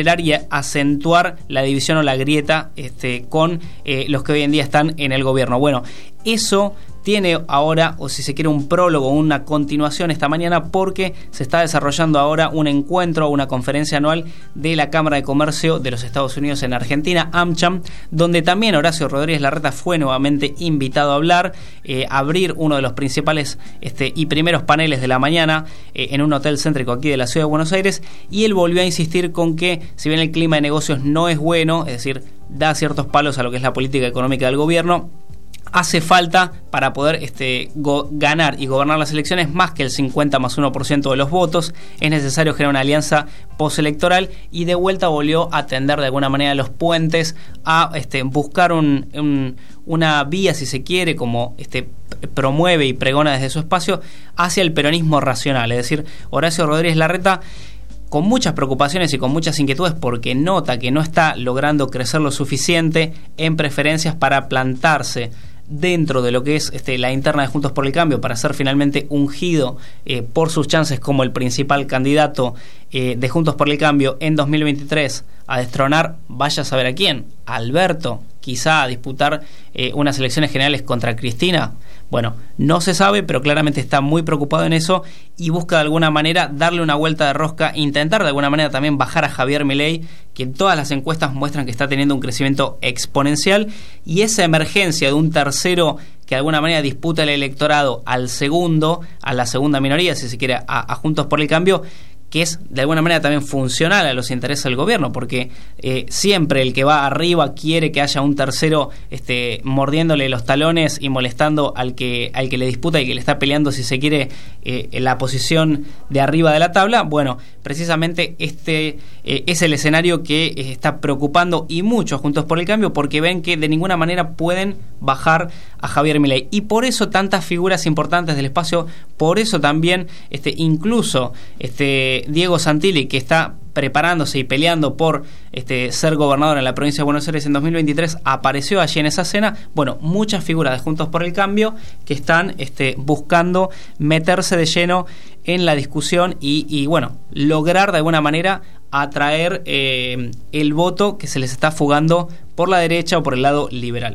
acentuar la división o la grieta este, con eh, los que hoy en día están en el gobierno. Bueno, eso tiene ahora, o si se quiere, un prólogo, una continuación esta mañana, porque se está desarrollando ahora un encuentro, una conferencia anual de la Cámara de Comercio de los Estados Unidos en Argentina, AmCham, donde también Horacio Rodríguez Larreta fue nuevamente invitado a hablar, eh, a abrir uno de los principales este, y primeros paneles de la mañana eh, en un hotel céntrico aquí de la ciudad de Buenos Aires, y él volvió a insistir con que, si bien el clima de negocios no es bueno, es decir, da ciertos palos a lo que es la política económica del gobierno, hace falta para poder este, go- ganar y gobernar las elecciones más que el cincuenta más uno por ciento de los votos. Es necesario generar una alianza postelectoral, y de vuelta volvió a tender de alguna manera los puentes a este, buscar un, un, una vía, si se quiere, como este, promueve y pregona desde su espacio, hacia el peronismo racional. Es decir, Horacio Rodríguez Larreta, con muchas preocupaciones y con muchas inquietudes, porque nota que no está logrando crecer lo suficiente en preferencias para plantarse dentro de lo que es este, la interna de Juntos por el Cambio, para ser finalmente ungido eh, por sus chances como el principal candidato eh, de Juntos por el Cambio en dos mil veintitrés, a destronar, vaya a saber a quién, a Alberto, quizá a disputar eh, unas elecciones generales contra Cristina. Bueno, no se sabe, pero claramente está muy preocupado en eso y busca de alguna manera darle una vuelta de rosca, intentar de alguna manera también bajar a Javier Milei, que en todas las encuestas muestran que está teniendo un crecimiento exponencial, y esa emergencia de un tercero que de alguna manera disputa el electorado al segundo, a la segunda minoría, si se quiere, a, a Juntos por el Cambio, que es de alguna manera también funcional a los intereses del gobierno, porque eh, siempre el que va arriba quiere que haya un tercero este, mordiéndole los talones y molestando al que al que le disputa y que le está peleando, si se quiere, eh, en la posición de arriba de la tabla. Bueno, precisamente este eh, es el escenario que eh, está preocupando, y muchos Juntos por el Cambio, porque ven que de ninguna manera pueden bajar a Javier Milei, y por eso tantas figuras importantes del espacio, por eso también este, incluso este Diego Santilli, que está preparándose y peleando por este, ser gobernador en la provincia de Buenos Aires en dos mil veintitrés, apareció allí en esa cena. Bueno, muchas figuras de Juntos por el Cambio que están este, buscando meterse de lleno en la discusión y, y bueno, lograr de alguna manera atraer eh, el voto que se les está fugando por la derecha o por el lado liberal.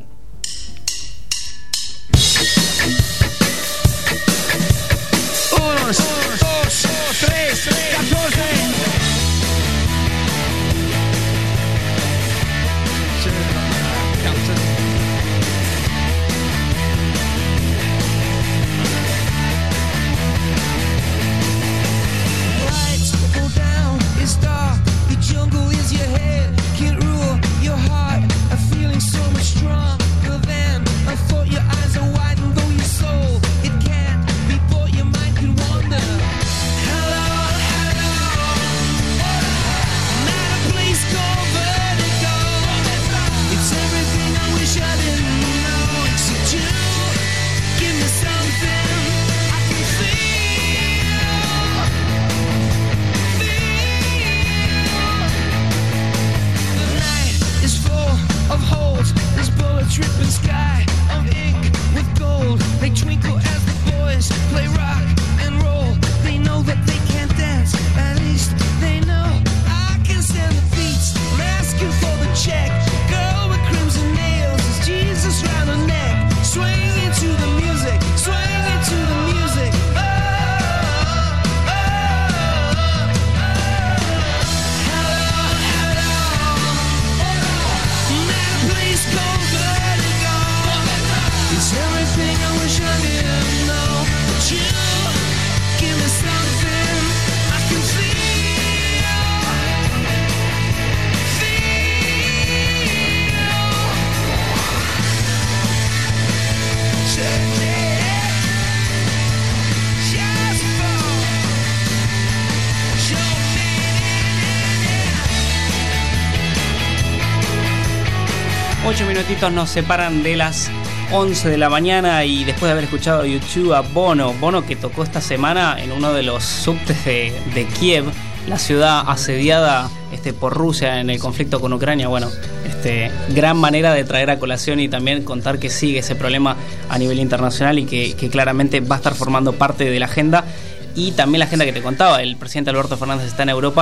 Ocho minutitos nos separan de las once de la mañana, y después de haber escuchado a YouTube a Bono, Bono que tocó esta semana en uno de los subtes de, de Kiev, la ciudad asediada este, por Rusia en el conflicto con Ucrania. Bueno, este, gran manera de traer a colación y también contar que sigue ese problema a nivel internacional y que, que claramente va a estar formando parte de la agenda. Y también la agenda que te contaba, el presidente Alberto Fernández está en Europa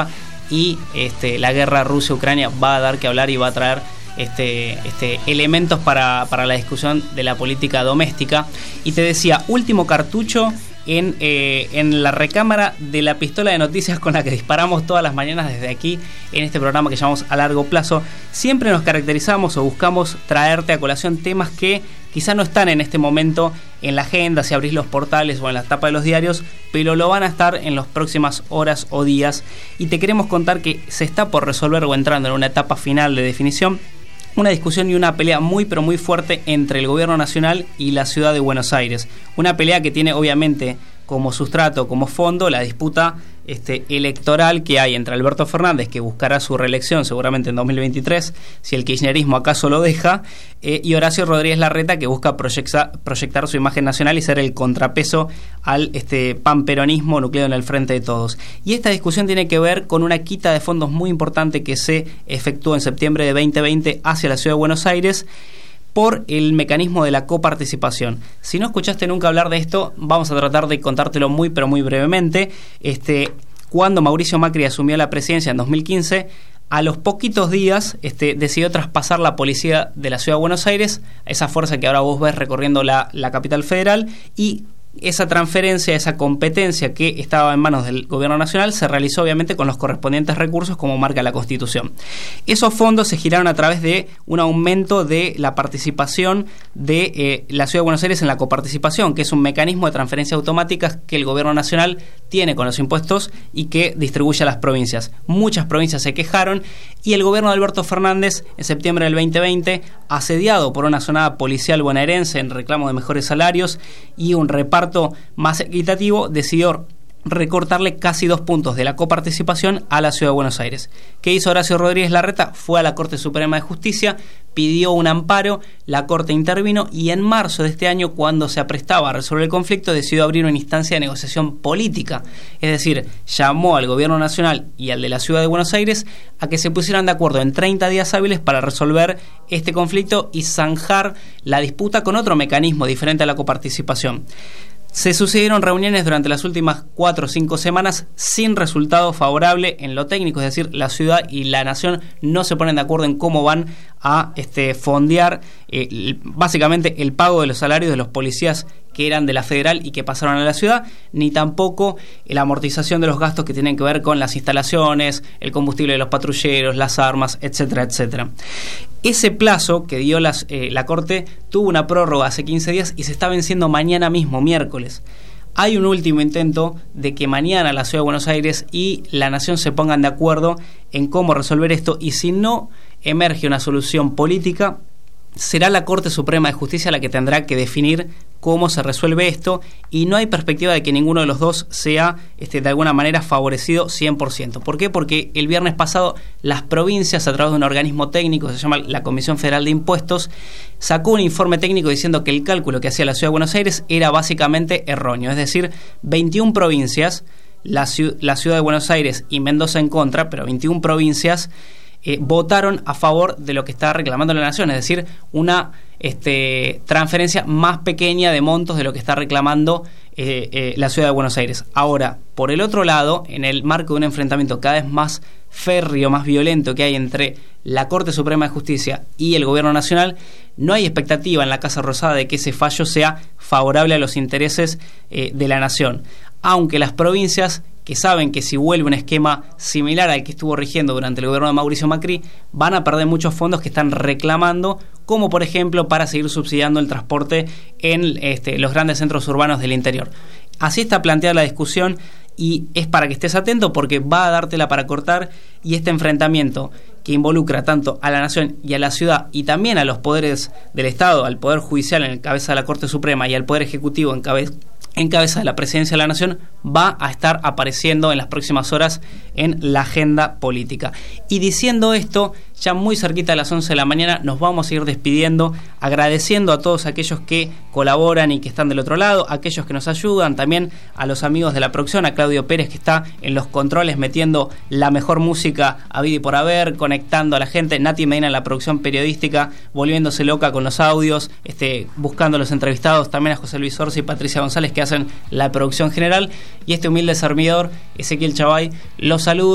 y este, la guerra Rusia-Ucrania va a dar que hablar y va a traer Este, este, elementos para, para la discusión de la política doméstica. Y te decía, último cartucho en, eh, en la recámara de la pistola de noticias con la que disparamos todas las mañanas desde aquí en este programa que llamamos A Largo Plazo. Siempre nos caracterizamos o buscamos traerte a colación temas que quizá no están en este momento en la agenda, si abrís los portales o en la tapa de los diarios, pero lo van a estar en las próximas horas o días. Y te queremos contar que se está por resolver o entrando en una etapa final de definición una discusión y una pelea muy pero muy fuerte entre el gobierno nacional y la ciudad de Buenos Aires. Una pelea que tiene obviamente como sustrato, como fondo, la disputa este, electoral que hay entre Alberto Fernández, que buscará su reelección seguramente en dos mil veintitrés, si el kirchnerismo acaso lo deja, eh, y Horacio Rodríguez Larreta, que busca proyecta, proyectar su imagen nacional y ser el contrapeso al este, panperonismo nucleado en el Frente de Todos. Y esta discusión tiene que ver con una quita de fondos muy importante que se efectuó en septiembre de veinte veinte hacia la ciudad de Buenos Aires, por el mecanismo de la coparticipación. Si no escuchaste nunca hablar de esto, vamos a tratar de contártelo muy pero muy brevemente. Este, cuando Mauricio Macri asumió la presidencia en dos mil quince, a los poquitos días este, decidió traspasar la policía de la ciudad de Buenos Aires, esa fuerza que ahora vos ves recorriendo la, la capital federal, y esa transferencia, esa competencia que estaba en manos del gobierno nacional se realizó obviamente con los correspondientes recursos como marca la Constitución. Esos fondos se giraron a través de un aumento de la participación de eh, la Ciudad de Buenos Aires en la coparticipación, que es un mecanismo de transferencia automática que el gobierno nacional tiene con los impuestos y que distribuye a las provincias. Muchas provincias se quejaron y el gobierno de Alberto Fernández en septiembre del veinte veinte, asediado por una zonada policial bonaerense en reclamo de mejores salarios y un reparto más equitativo, decidió recortarle casi dos puntos de la coparticipación a la Ciudad de Buenos Aires. ¿Qué hizo Horacio Rodríguez Larreta? Fue a la Corte Suprema de Justicia, pidió un amparo, la Corte intervino y en marzo de este año, cuando se aprestaba a resolver el conflicto, decidió abrir una instancia de negociación política. Es decir, llamó al gobierno nacional y al de la Ciudad de Buenos Aires a que se pusieran de acuerdo en treinta días hábiles para resolver este conflicto y zanjar la disputa con otro mecanismo diferente a la coparticipación. Se sucedieron reuniones durante las últimas cuatro o cinco semanas sin resultado favorable en lo técnico, es decir, la ciudad y la nación no se ponen de acuerdo en cómo van a este, fondear eh, básicamente el pago de los salarios de los policías que eran de la federal y que pasaron a la ciudad, ni tampoco la amortización de los gastos que tienen que ver con las instalaciones, el combustible de los patrulleros, las armas, etcétera, etcétera. Ese plazo que dio las, eh, la Corte tuvo una prórroga hace quince días y se está venciendo mañana mismo, miércoles. Hay un último intento de que mañana la Ciudad de Buenos Aires y la Nación se pongan de acuerdo en cómo resolver esto, y si no emerge una solución política, será la Corte Suprema de Justicia la que tendrá que definir cómo se resuelve esto, y no hay perspectiva de que ninguno de los dos sea este, de alguna manera favorecido cien por ciento. ¿Por qué? Porque el viernes pasado las provincias, a través de un organismo técnico que se llama la Comisión Federal de Impuestos, sacó un informe técnico diciendo que el cálculo que hacía la Ciudad de Buenos Aires era básicamente erróneo. Es decir, veintiuna provincias, la, ciu- la Ciudad de Buenos Aires y Mendoza en contra, pero veintiuna provincias Eh, votaron a favor de lo que está reclamando la Nación, es decir, una este, transferencia más pequeña de montos de lo que está reclamando eh, eh, la Ciudad de Buenos Aires. Ahora, por el otro lado, en el marco de un enfrentamiento cada vez más férreo, más violento que hay entre la Corte Suprema de Justicia y el Gobierno Nacional, no hay expectativa en la Casa Rosada de que ese fallo sea favorable a los intereses eh, de la Nación, aunque las provincias, que saben que si vuelve un esquema similar al que estuvo rigiendo durante el gobierno de Mauricio Macri, van a perder muchos fondos que están reclamando, como por ejemplo para seguir subsidiando el transporte en este, los grandes centros urbanos del interior. Así está planteada la discusión y es para que estés atento porque va a dártela para cortar, y este enfrentamiento que involucra tanto a la Nación y a la ciudad y también a los poderes del Estado, al Poder Judicial en cabeza de la Corte Suprema y al Poder Ejecutivo en cabeza en cabeza de la Presidencia de la Nación, va a estar apareciendo en las próximas horas en la agenda política. Y diciendo esto, ya muy cerquita de las once de la mañana, nos vamos a ir despidiendo, agradeciendo a todos aquellos que colaboran y que están del otro lado, aquellos que nos ayudan, también a los amigos de la producción, a Claudio Pérez, que está en los controles metiendo la mejor música a vida y por haber, conectando a la gente, Nati Medina en la producción periodística, volviéndose loca con los audios, este, buscando a los entrevistados, también a José Luis Orsi y Patricia González, que hacen la producción general, y este humilde servidor, Ezequiel Chavay, los saluda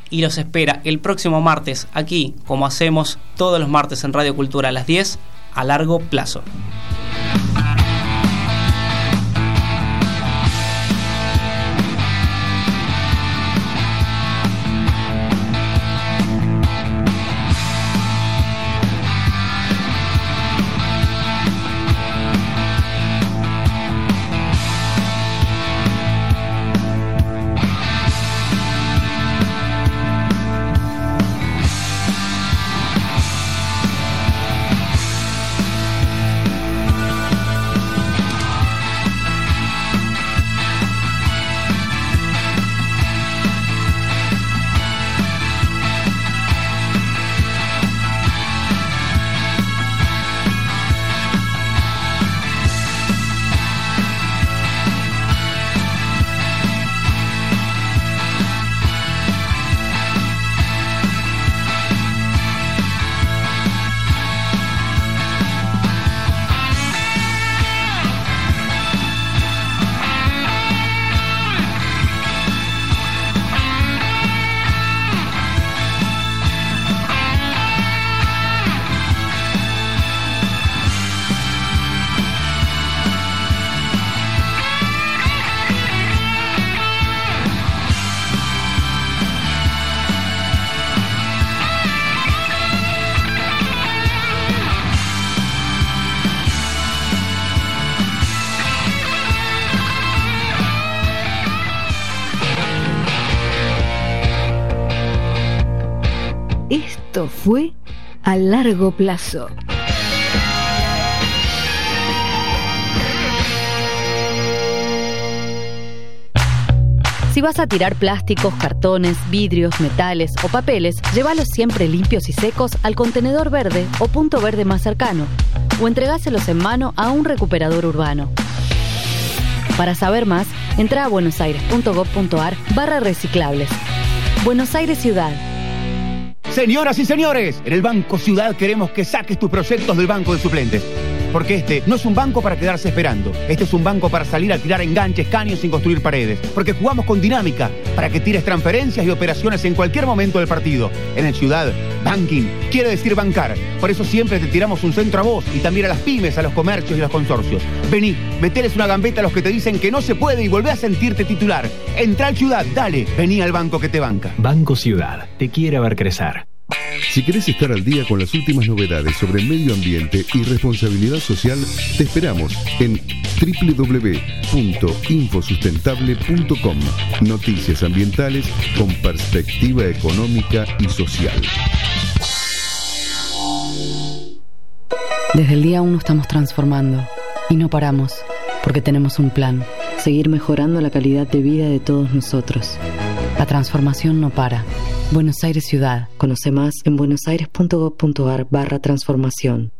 y los espera el próximo martes aquí, como hacemos todos los martes en Radio Cultura a las diez, a largo plazo. Esto fue A Largo Plazo. Si vas a tirar plásticos, cartones, vidrios, metales o papeles, llévalos siempre limpios y secos al contenedor verde o punto verde más cercano, o entregáselos en mano a un recuperador urbano. Para saber más, entra a buenosaires.gov.ar barra reciclables. Buenos Aires Ciudad. Señoras y señores, en el Banco Ciudad queremos que saques tus proyectos del banco de suplentes. Porque este no es un banco para quedarse esperando. Este es un banco para salir a tirar enganches, caños sin construir paredes. Porque jugamos con dinámica para que tires transferencias y operaciones en cualquier momento del partido. En el Ciudad, banking quiere decir bancar. Por eso siempre te tiramos un centro a vos y también a las pymes, a los comercios y a los consorcios. Vení, meteles una gambeta a los que te dicen que no se puede y volvé a sentirte titular. Entra al Ciudad, dale, vení al banco que te banca. Banco Ciudad, te quiere ver crecer. Si querés estar al día con las últimas novedades sobre medio ambiente y responsabilidad social, te esperamos en doble u doble u doble u punto infosustentable punto com. Noticias ambientales con perspectiva económica y social. Desde el día uno estamos transformando y no paramos, porque tenemos un plan: seguir mejorando la calidad de vida de todos nosotros. La transformación no para. Buenos Aires Ciudad. Conoce más en buenosaires.gov.ar barra transformación.